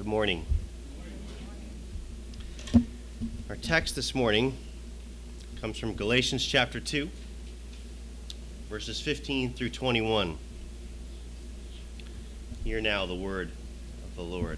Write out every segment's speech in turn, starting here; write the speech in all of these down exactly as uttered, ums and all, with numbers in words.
Good morning. Our text this morning comes from Galatians chapter two, verses fifteen through twenty-one. Hear now the word of the Lord.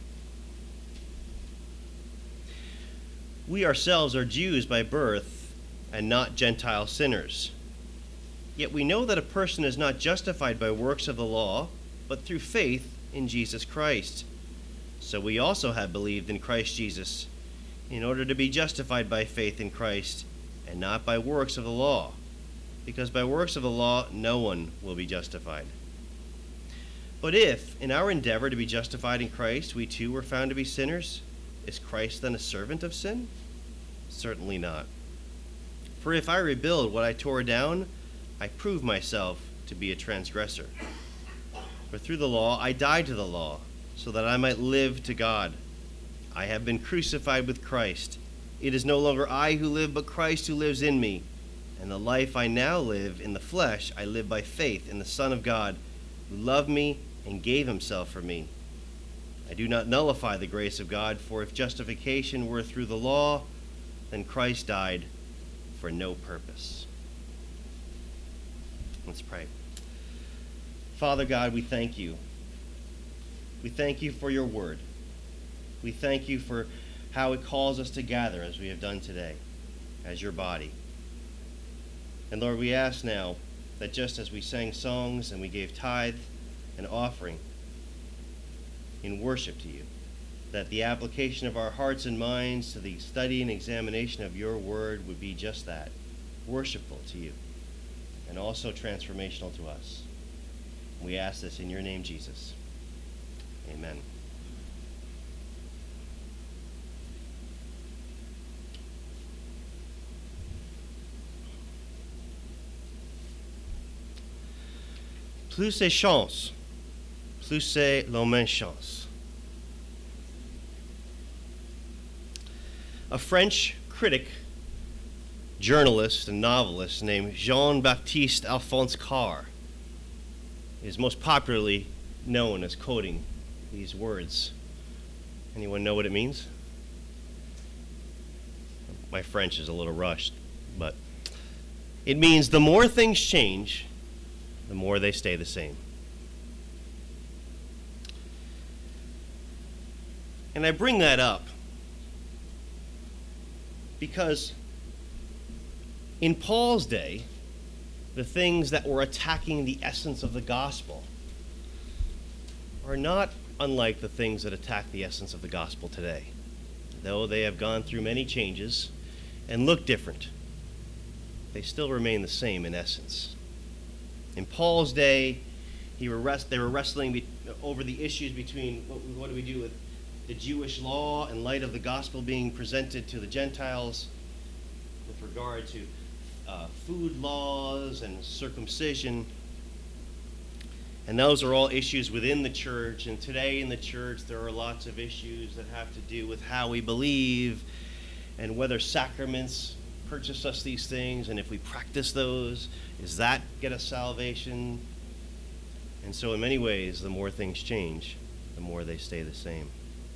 We ourselves are Jews by birth and not Gentile sinners. Yet we know that a person is not justified by works of the law, but through faith in Jesus Christ. So we also have believed in Christ Jesus, in order to be justified by faith in Christ, and not by works of the law, because by works of the law no one will be justified. But if, in our endeavor to be justified in Christ, we too were found to be sinners, is Christ then a servant of sin? Certainly not. For if I rebuild what I tore down, I prove myself to be a transgressor. For through the law I died to the law, so that I might live to God. I have been crucified with Christ. It is no longer I who live, but Christ who lives in me. And the life I now live in the flesh, I live by faith in the Son of God, who loved me and gave himself for me. I do not nullify the grace of God, for if justification were through the law, then Christ died for no purpose. Let's pray. Father God, we thank you. We thank you for your word. We thank you for how it calls us to gather as we have done today, as your body. And Lord, we ask now that just as we sang songs and we gave tithe and offering in worship to you, that the application of our hearts and minds to the study and examination of your word would be just that, worshipful to you, and also transformational to us. We ask this in your name, Jesus. Amen. Plus c'est chance, plus c'est la même chance. A French critic, journalist, and novelist named Jean-Baptiste Alphonse Karr is most popularly known as quoting these words. Anyone know what it means? My French is a little rushed, but it means the more things change, the more they stay the same. And I bring that up because in Paul's day, the things that were attacking the essence of the gospel are not unlike the things that attack the essence of the gospel today. Though they have gone through many changes and look different, they still remain the same in essence. In Paul's day, he were rest, they were wrestling be, over the issues between what, what do we do with the Jewish law in light of the gospel being presented to the Gentiles with regard to uh, food laws and circumcision. And those are all issues within the church. And today in the church, there are lots of issues that have to do with how we believe and whether sacraments purchase us these things. And if we practice those, does that get us salvation? And so in many ways, the more things change, the more they stay the same.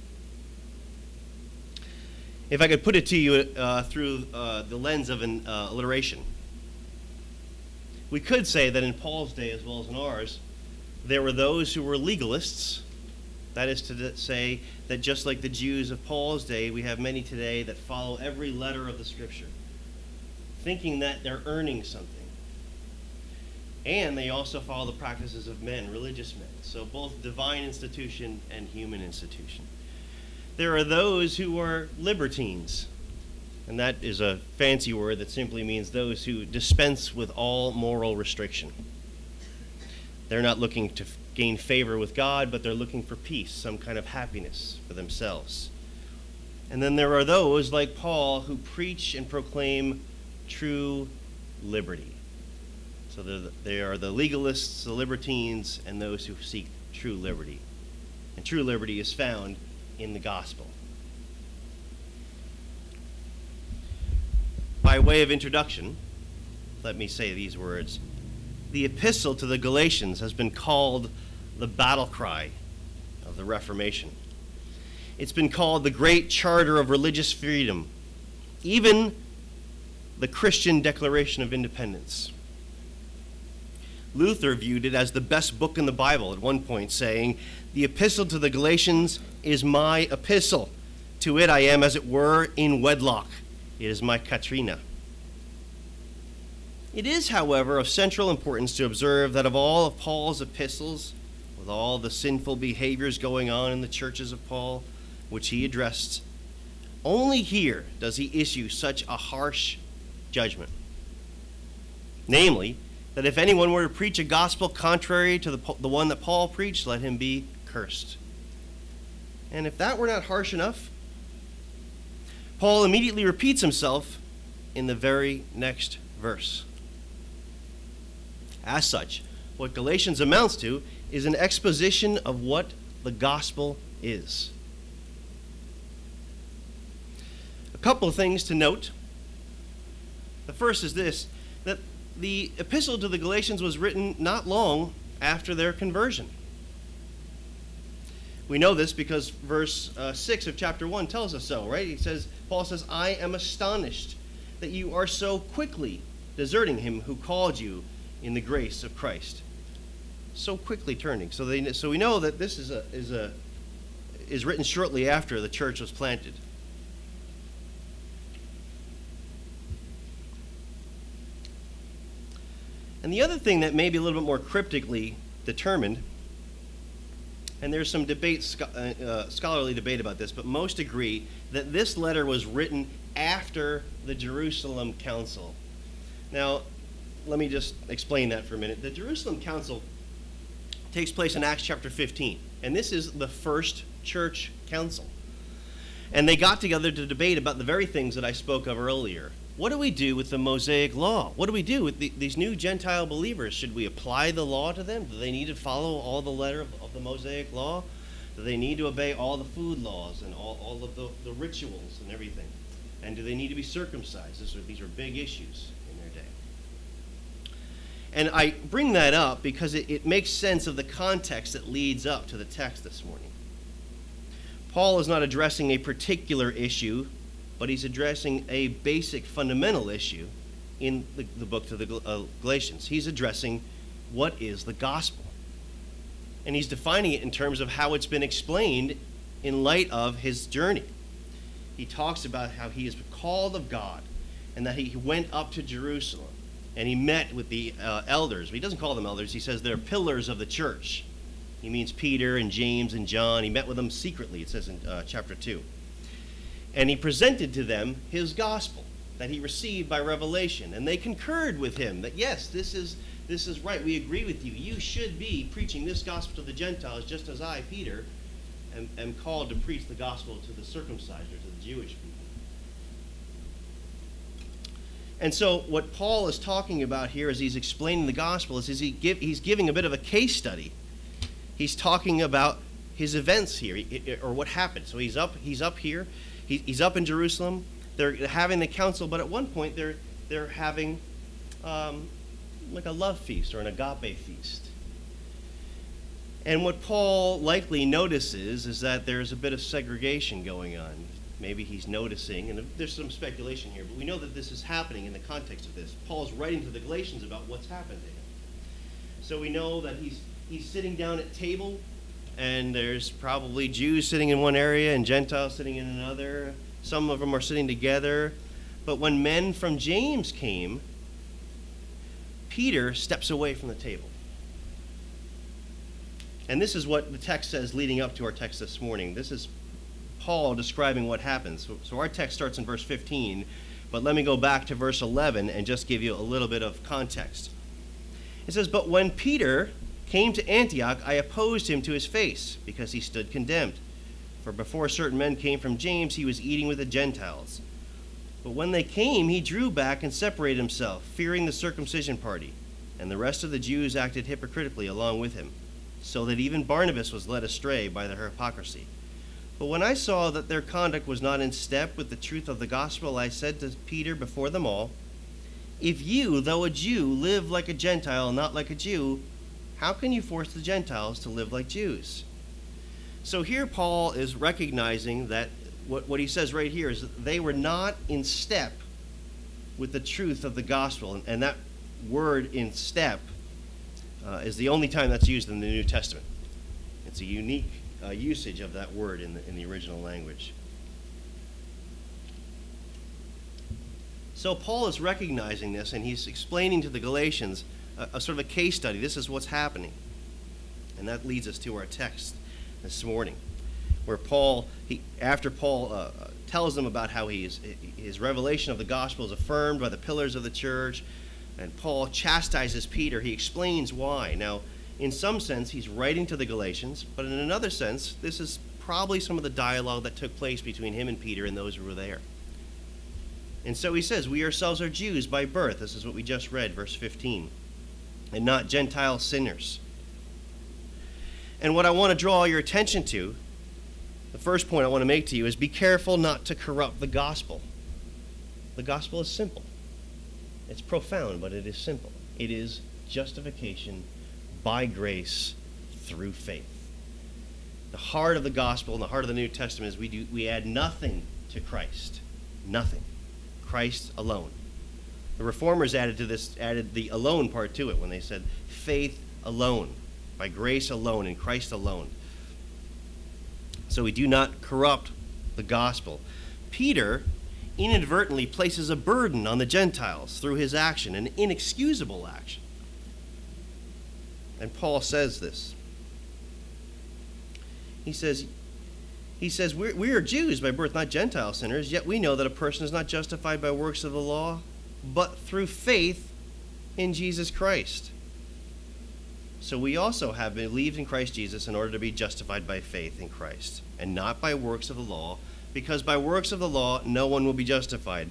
If I could put it to you uh, through uh, the lens of an uh, alliteration, we could say that in Paul's day as well as in ours, there were those who were legalists. That is to say that just like the Jews of Paul's day, we have many today that follow every letter of the Scripture, thinking that they're earning something. And they also follow the practices of men, religious men, so both divine institution and human institution. There are those who are libertines, and that is a fancy word that simply means those who dispense with all moral restriction. They're not looking to gain favor with God, but they're looking for peace, some kind of happiness for themselves. And then there are those, like Paul, who preach and proclaim true liberty. So they are the legalists, the libertines, and those who seek true liberty. And true liberty is found in the gospel. By way of introduction, let me say these words. The epistle to the Galatians has been called the battle cry of the Reformation. It's been called the Great Charter of Religious Freedom, even the Christian Declaration of Independence. Luther viewed it as the best book in the Bible at one point, saying, "The epistle to the Galatians is my epistle. To it I am, as it were, in wedlock. It is my Katrina." It is, however, of central importance to observe that of all of Paul's epistles, with all the sinful behaviors going on in the churches of Paul, which he addressed, only here does he issue such a harsh judgment. Namely, that if anyone were to preach a gospel contrary to the, the one that Paul preached, let him be cursed. And if that were not harsh enough, Paul immediately repeats himself in the very next verse. As such, what Galatians amounts to is an exposition of what the gospel is. A couple of things to note. The first is this, that the epistle to the Galatians was written not long after their conversion. We know this because verse uh, six of chapter one tells us so, right? He says, Paul says, "I am astonished that you are so quickly deserting him who called you in the grace of Christ." So quickly turning. So they so we know that this is a is a is written shortly after the church was planted. And the other thing that may be a little bit more cryptically determined, and there's some debate, uh, scholarly debate about this, but most agree that this letter was written after the Jerusalem Council. Now, let me just explain that for a minute. The Jerusalem Council takes place in Acts chapter fifteen, and this is the first church council. And they got together to debate about the very things that I spoke of earlier. What do we do with the Mosaic law? What do we do with the, these new Gentile believers? Should we apply the law to them? Do they need to follow all the letter of, of the Mosaic law? Do they need to obey all the food laws and all, all of the, the rituals and everything? And do they need to be circumcised? These are, these are big issues in their day. And I bring that up because it, it makes sense of the context that leads up to the text this morning. Paul is not addressing a particular issue, but he's addressing a basic fundamental issue in the, the book to the uh, Galatians. He's addressing what is the gospel. And he's defining it in terms of how it's been explained in light of his journey. He talks about how he is called of God and that he went up to Jerusalem and he met with the uh, elders. He doesn't call them elders. He says they're pillars of the church. He means Peter and James and John. He met with them secretly, it says in uh, chapter two. And he presented to them his gospel that he received by revelation. And they concurred with him that, yes, this is, this is right. We agree with you. You should be preaching this gospel to the Gentiles, just as I, Peter, am, am called to preach the gospel to the circumcised, or to the Jewish people. And so what Paul is talking about here as he's explaining the gospel is, is he give, he's giving a bit of a case study. He's talking about his events here, or what happened. So he's up, he's up here. He's up in Jerusalem. They're having the council, but at one point they're they're having um, like a love feast or an agape feast. And what Paul likely notices is that there's a bit of segregation going on. Maybe he's noticing, and there's some speculation here, but we know that this is happening in the context of this. Paul's writing to the Galatians about what's happened to him. So we know that he's he's sitting down at table, and there's probably Jews sitting in one area and Gentiles sitting in another. Some of them are sitting together. But when men from James came, Peter steps away from the table. And this is what the text says leading up to our text this morning. This is Paul describing what happens. So, so our text starts in verse fifteen, but let me go back to verse eleven and just give you a little bit of context. It says, "But when Peter came to Antioch, I opposed him to his face, because he stood condemned. For before certain men came from James, he was eating with the Gentiles. But when they came, he drew back and separated himself, fearing the circumcision party. And the rest of the Jews acted hypocritically along with him, so that even Barnabas was led astray by their hypocrisy. But when I saw that their conduct was not in step with the truth of the gospel, I said to Peter before them all, 'If you, though a Jew, live like a Gentile, not like a Jew, how can you force the Gentiles to live like Jews? So here Paul is recognizing that what, what he says right here is that they were not in step with the truth of the gospel. And, and that word in step uh, is the only time that's used in the New Testament. It's a unique uh, usage of that word in the, in the original language. So Paul is recognizing this, and he's explaining to the Galatians a, a sort of a case study. This is what's happening. And that leads us to our text this morning, where Paul, he, after Paul uh, tells them about how he is, his revelation of the gospel is affirmed by the pillars of the church, and Paul chastises Peter, he explains why. Now, in some sense, he's writing to the Galatians, but in another sense, this is probably some of the dialogue that took place between him and Peter and those who were there. And so he says, we ourselves are Jews by birth. This is what we just read, verse fifteen. And not Gentile sinners. And what I want to draw your attention to, the first point I want to make to you, is be careful not to corrupt the gospel. The gospel is simple. It's profound, but it is simple. It is justification by grace through faith. The heart of the gospel and the heart of the New Testament is we do we add nothing to Christ. Nothing. Christ alone. The Reformers added to this, added the alone part to it when they said faith alone, by grace alone, in Christ alone. So we do not corrupt the gospel. Peter inadvertently places a burden on the Gentiles through his action, an inexcusable action. And Paul says this. He says, He says, we're, we are Jews by birth, not Gentile sinners, yet we know that a person is not justified by works of the law, but through faith in Jesus Christ. So we also have believed in Christ Jesus in order to be justified by faith in Christ, and not by works of the law, because by works of the law, no one will be justified.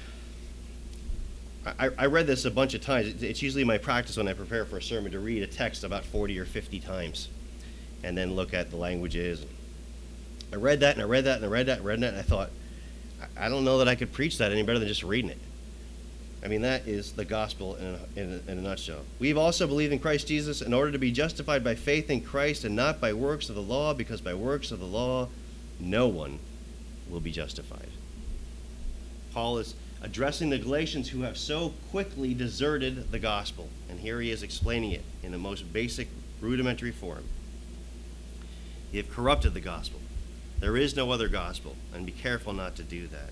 I, I read this a bunch of times. It's usually my practice when I prepare for a sermon to read a text about forty or fifty times, and then look at the languages. I read that, and I read that, and I read that, and I read that, and I thought, I don't know that I could preach that any better than just reading it. I mean, that is the gospel in a, in a, in a nutshell. We've also believed in Christ Jesus in order to be justified by faith in Christ and not by works of the law, because by works of the law, no one will be justified. Paul is addressing the Galatians who have so quickly deserted the gospel, and here he is explaining it in the most basic, rudimentary form. You have corrupted the gospel. There is no other gospel, and be careful not to do that.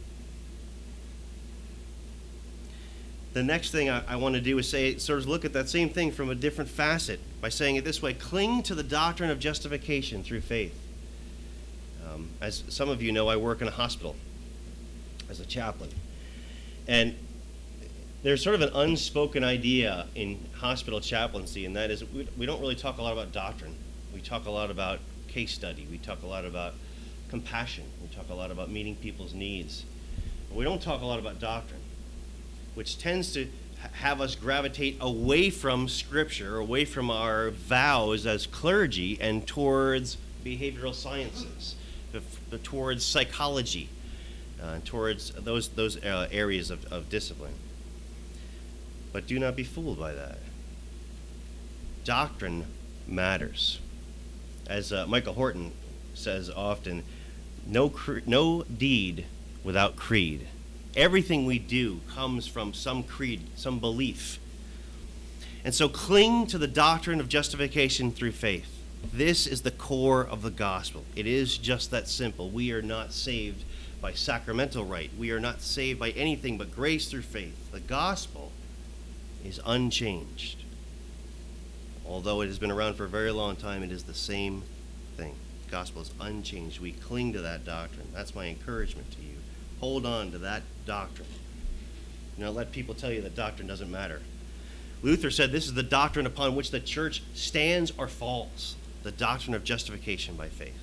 The next thing I, I want to do is say, sort of look at that same thing from a different facet by saying it this way: cling to the doctrine of justification through faith. Um, as some of you know, I work in a hospital as a chaplain. And there's sort of an unspoken idea in hospital chaplaincy, and that is we, we don't really talk a lot about doctrine. We talk a lot about case study. We talk a lot about compassion. We talk a lot about meeting people's needs. But we don't talk a lot about doctrine, which tends to have us gravitate away from Scripture, away from our vows as clergy, and towards behavioral sciences, towards psychology, uh, towards those, those uh, areas of, of discipline. But do not be fooled by that. Doctrine matters. As uh, Michael Horton says often, no, cre- no deed without creed. Everything we do comes from some creed, some belief. And so cling to the doctrine of justification through faith. This is the core of the gospel. It is just that simple. We are not saved by sacramental rite. We are not saved by anything but grace through faith. The gospel is unchanged. Although it has been around for a very long time, it is the same thing. The gospel is unchanged. We cling to that doctrine. That's my encouragement to you. Hold on to that doctrine. You know, let people tell you that doctrine doesn't matter. Luther said this is the doctrine upon which the church stands or falls, the doctrine of justification by faith.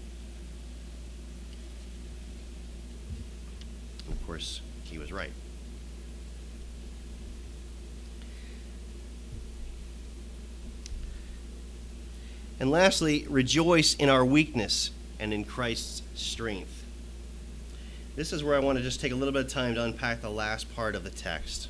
And of course, he was right. And lastly, rejoice in our weakness and in Christ's strength. This is where I want to just take a little bit of time to unpack the last part of the text.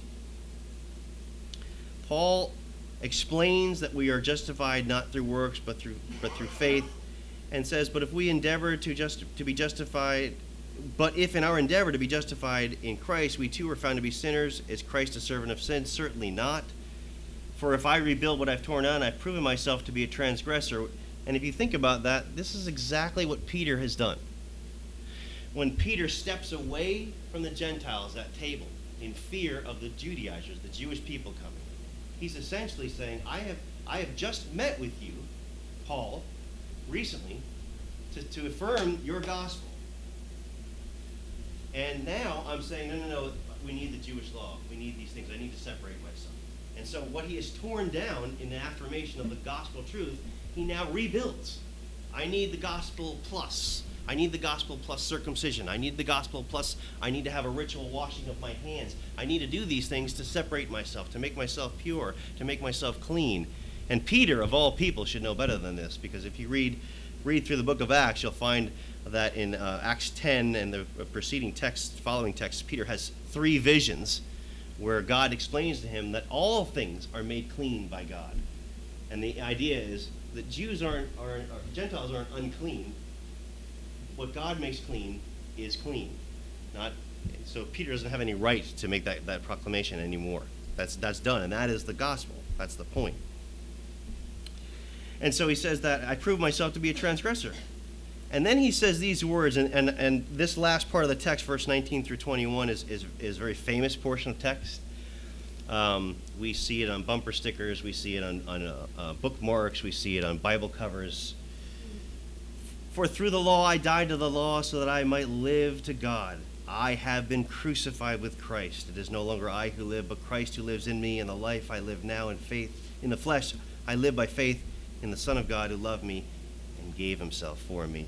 Paul explains that we are justified not through works but through but through faith, and says, but if we endeavor to just to be justified, but if in our endeavor to be justified in Christ, we too are found to be sinners, is Christ a servant of sin? Certainly not. For if I rebuild what I've torn down, I've proven myself to be a transgressor. And if you think about that, this is exactly what Peter has done. When Peter steps away from the Gentiles at table in fear of the Judaizers, the Jewish people coming, he's essentially saying, I have I have just met with you, Paul, recently, to, to affirm your gospel. And now I'm saying, no, no, no, we need the Jewish law. We need these things. I need to separate myself. And so what he has torn down in the affirmation of the gospel truth, he now rebuilds. I need the gospel plus. I need the gospel plus circumcision. I need the gospel plus I need to have a ritual washing of my hands. I need to do these things to separate myself, to make myself pure, to make myself clean. And Peter, of all people, should know better than this, because if you read read through the book of Acts, you'll find that in uh, Acts ten and the preceding text, following text, Peter has three visions where God explains to him that all things are made clean by God. And the idea is that Jews aren't, aren't or Gentiles aren't unclean. What God makes clean is clean. Not so Peter doesn't have any right to make that, that proclamation anymore. That's that's done, and that is the gospel. That's the point. And so he says that I prove myself to be a transgressor. And then he says these words, and, and, and this last part of the text, verse nineteen through twenty-one, is, is, is a very famous portion of text. Um, we see it on bumper stickers, we see it on, on uh, uh, bookmarks, we see it on Bible covers. For through the law I died to the law so that I might live to God. I have been crucified with Christ. It is no longer I who live, but Christ who lives in me, and the life I live now in faith, in the flesh, I live by faith in the Son of God who loved me and gave himself for me.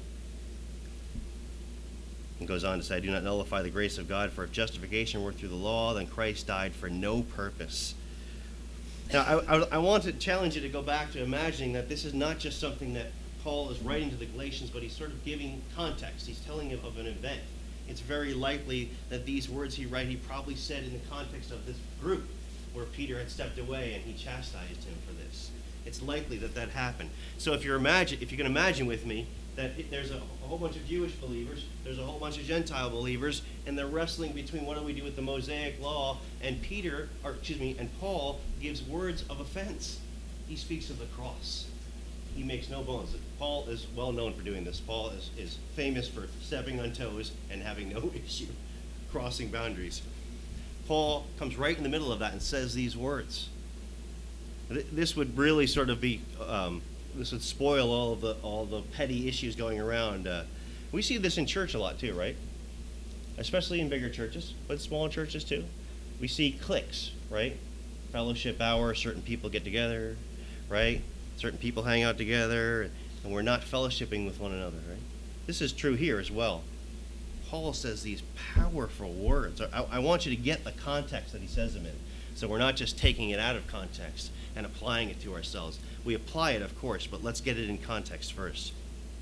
And goes on to say, I do not nullify the grace of God, for if justification were through the law, then Christ died for no purpose. Now, I, I, I want to challenge you to go back to imagining that this is not just something that Paul is writing to the Galatians, but he's sort of giving context. He's telling of an event. It's very likely that these words he wrote, he probably said in the context of this group where Peter had stepped away and he chastised him for this. It's likely that that happened. So if you're imagine, if you can imagine with me that it, there's a, a whole bunch of Jewish believers, there's a whole bunch of Gentile believers, and they're wrestling between what do we do with the Mosaic law, and Peter, or excuse me, and Paul gives words of offense. He speaks of the cross. He makes no bones. Paul is well known for doing this. Paul is, is famous for stepping on toes and having no issue crossing boundaries. Paul comes right in the middle of that and says these words. This would really sort of be, um, this would spoil all of the all the petty issues going around. Uh, we see this in church a lot too, right? Especially in bigger churches, but smaller churches too. We see cliques, right? Fellowship hour, certain people get together, right? Certain people hang out together, and we're not fellowshipping with one another, right? This is true here as well. Paul says these powerful words. I, I want you to get the context that he says them in. So we're not just taking it out of context and applying it to ourselves. We apply it, of course, but let's get it in context first.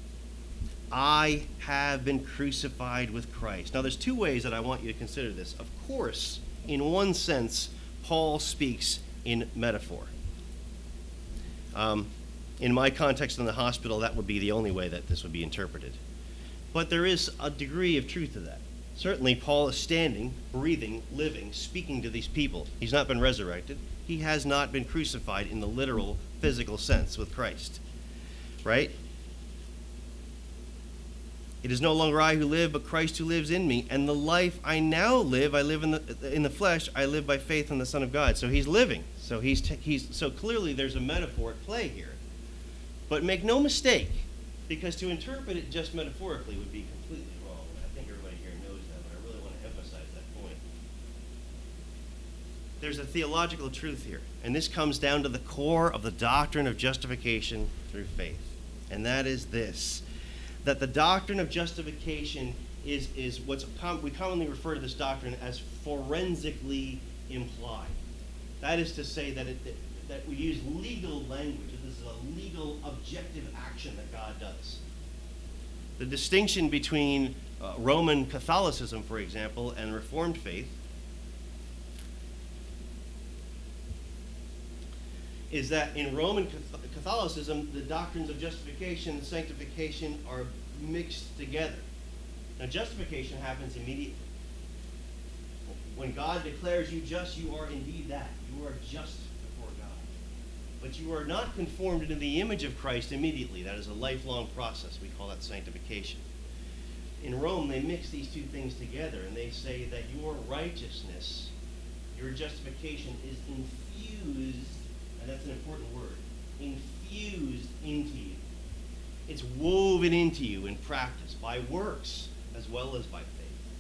I have been crucified with Christ. Now, there's two ways that I want you to consider this. Of course, in one sense, Paul speaks in metaphor. Um, in my context in the hospital, that would be the only way that this would be interpreted. But there is a degree of truth to that. Certainly, Paul is standing, breathing, living, speaking to these people. He's not been resurrected. He has not been crucified in the literal, physical sense with Christ. Right? It is no longer I who live, but Christ who lives in me. And the life I now live, I live in the in the flesh. I live by faith in the Son of God. So he's living. So he's t- he's so clearly there's a metaphor at play here. But make no mistake, because to interpret it just metaphorically would be completely wrong. I think everybody here knows that, but I really want to emphasize that point. There's a theological truth here, and this comes down to the core of the doctrine of justification through faith. And that is this, that the doctrine of justification is, is what's com- we commonly refer to this doctrine as forensically implied. That is to say that it, that, that we use legal language. This is a legal, objective action that God does. The distinction between uh, Roman Catholicism, for example, and Reformed faith is that in Roman Catholicism, the doctrines of justification and sanctification are mixed together. Now, justification happens immediately. When God declares you just, you are indeed that. You are just before God. But you are not conformed into the image of Christ immediately. That is a lifelong process. We call that sanctification. In Rome, they mix these two things together, and they say that your righteousness, your justification, is infused, and that's an important word, infused into you. It's woven into you in practice by works as well as by faith.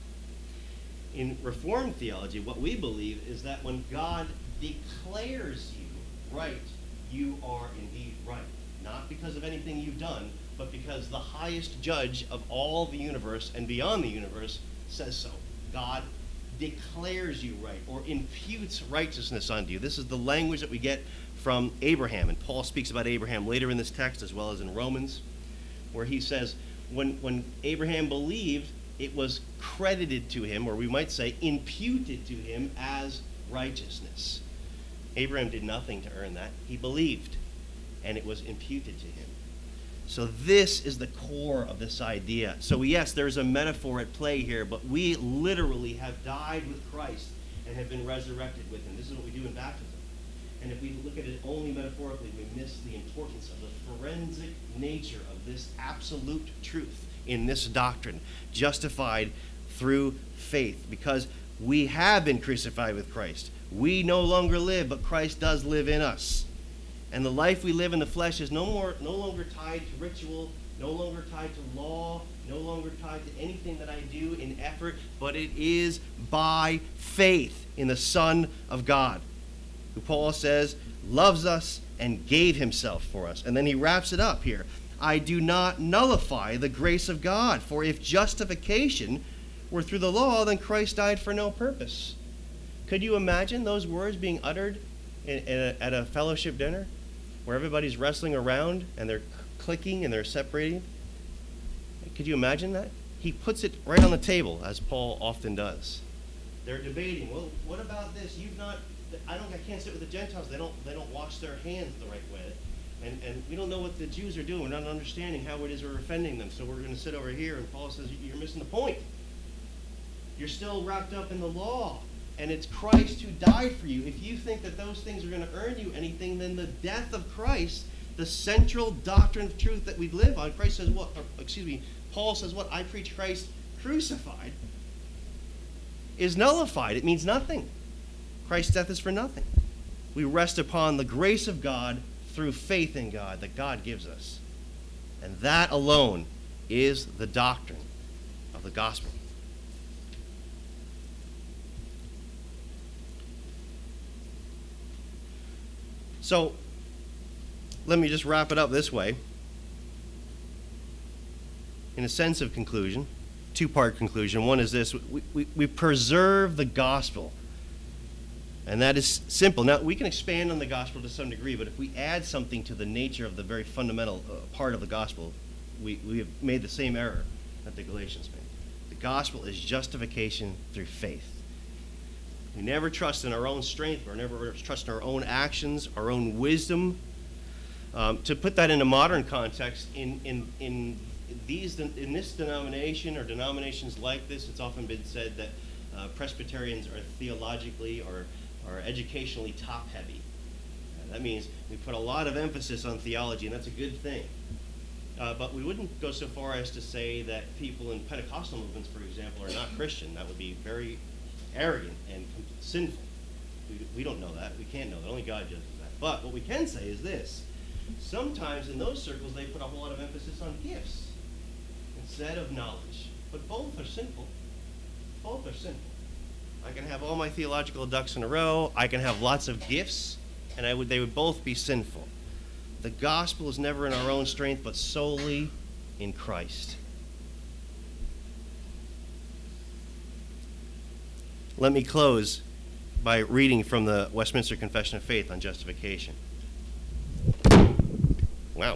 In Reformed theology, what we believe is that when God declares you right, you are indeed right. Not because of anything you've done, but because the highest judge of all the universe and beyond the universe says so. God declares you right, or imputes righteousness unto you. This is the language that we get from Abraham, and Paul speaks about Abraham later in this text as well as in Romans, where he says when, when Abraham believed, it was credited to him, or we might say imputed to him as righteousness. Abraham did nothing to earn that. He believed, and it was imputed to him. So this is the core of this idea. So yes, there's a metaphor at play here, but we literally have died with Christ and have been resurrected with him. This is what we do in baptism. And if we look at it only metaphorically, we miss the importance of the forensic nature of this absolute truth in this doctrine, justified through faith, because we have been crucified with Christ. We no longer live, but Christ does live in us. And the life we live in the flesh is no more, no longer tied to ritual, no longer tied to law, no longer tied to anything that I do in effort, but it is by faith in the Son of God, who Paul says loves us and gave himself for us. And then he wraps it up here. I do not nullify the grace of God, for if justification were through the law, then Christ died for no purpose. Could you imagine those words being uttered in, in a, at a fellowship dinner where everybody's wrestling around and they're clicking and they're separating? Could you imagine that? He puts it right on the table, as Paul often does. They're debating, well, what about this? You've not, I don't, I can't sit with the Gentiles. They don't, they don't wash their hands the right way. And, and we don't know what the Jews are doing. We're not understanding how it is we're offending them. So we're going to sit over here, and Paul says, you're missing the point. You're still wrapped up in the law, and it's Christ who died for you. If you think that those things are going to earn you anything, then the death of Christ, the central doctrine of truth that we live on, Christ says what? Or, excuse me, Paul says what? I preach Christ crucified, is nullified. It means nothing. Christ's death is for nothing. We rest upon the grace of God through faith in God that God gives us. And that alone is the doctrine of the gospel. So, let me just wrap it up this way. In a sense of conclusion, two-part conclusion. One is this: we, we, we preserve the gospel. And that is simple. Now, we can expand on the gospel to some degree, but if we add something to the nature of the very fundamental uh, part of the gospel, we, we have made the same error that the Galatians made. The gospel is justification through faith. We never trust in our own strength, or never trust in our own actions, our own wisdom. Um, to put that in a modern context, in, in, in, these, in this denomination or denominations like this, it's often been said that uh, Presbyterians are theologically or are educationally top-heavy. Uh, that means we put a lot of emphasis on theology, and that's a good thing. Uh, but we wouldn't go so far as to say that people in Pentecostal movements, for example, are not Christian. That would be very arrogant and sinful. We, we don't know that. We can't know that. Only God judges that. But what we can say is this. Sometimes in those circles they put a whole lot of emphasis on gifts instead of knowledge. But both are sinful. Both are sinful. I can have all my theological ducks in a row. I can have lots of gifts, and I would, they would both be sinful. The gospel is never in our own strength, but solely in Christ. Let me close by reading from the Westminster Confession of Faith on justification. Wow.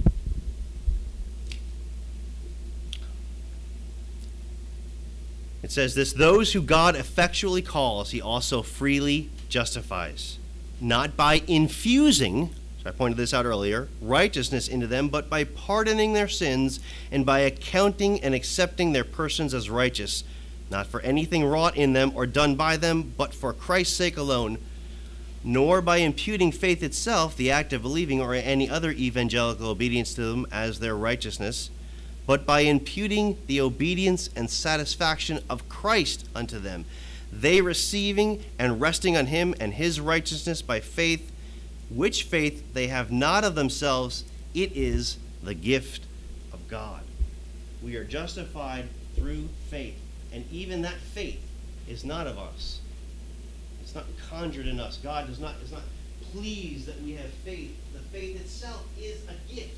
It says this, those who God effectually calls, he also freely justifies, not by infusing, so I pointed this out earlier, righteousness into them, but by pardoning their sins and by accounting and accepting their persons as righteous, not for anything wrought in them or done by them, but for Christ's sake alone, nor by imputing faith itself, the act of believing, or any other evangelical obedience to them as their righteousness, but by imputing the obedience and satisfaction of Christ unto them, they receiving and resting on him and his righteousness by faith, which faith they have not of themselves, it is the gift of God. We are justified through faith, and even that faith is not of us. It's not conjured in us. God does not, is not pleased that we have faith. The faith itself is a gift.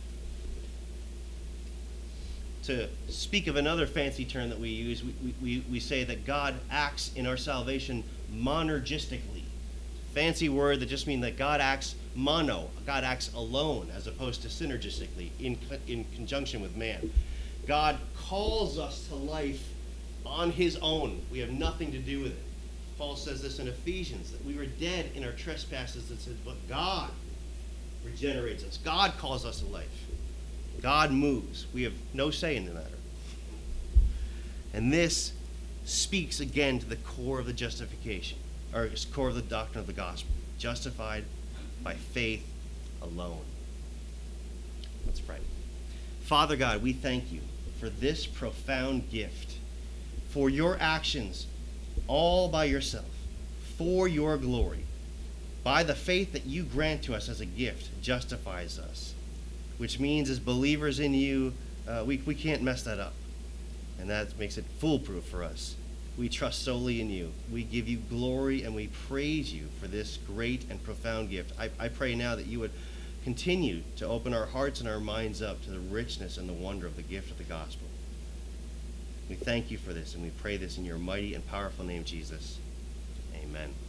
To speak of another fancy term that we use, we, we, we say that God acts in our salvation monergistically. Fancy word that just means that God acts mono, God acts alone, as opposed to synergistically, in, in conjunction with man. God calls us to life on his own. We have nothing to do with it. Paul says this in Ephesians, that we were dead in our trespasses, and says, but God regenerates us. God calls us to life. God moves. We have no say in the matter. And this speaks again to the core of the justification, or core of the doctrine of the gospel. Justified by faith alone. Let's pray. Father God, we thank you for this profound gift, for your actions all by yourself, for your glory, by the faith that you grant to us as a gift, justifies us. Which means as believers in you, uh, we, we can't mess that up. And that makes it foolproof for us. We trust solely in you. We give you glory and we praise you for this great and profound gift. I, I pray now that you would continue to open our hearts and our minds up to the richness and the wonder of the gift of the gospel. We thank you for this, and we pray this in your mighty and powerful name, Jesus. Amen.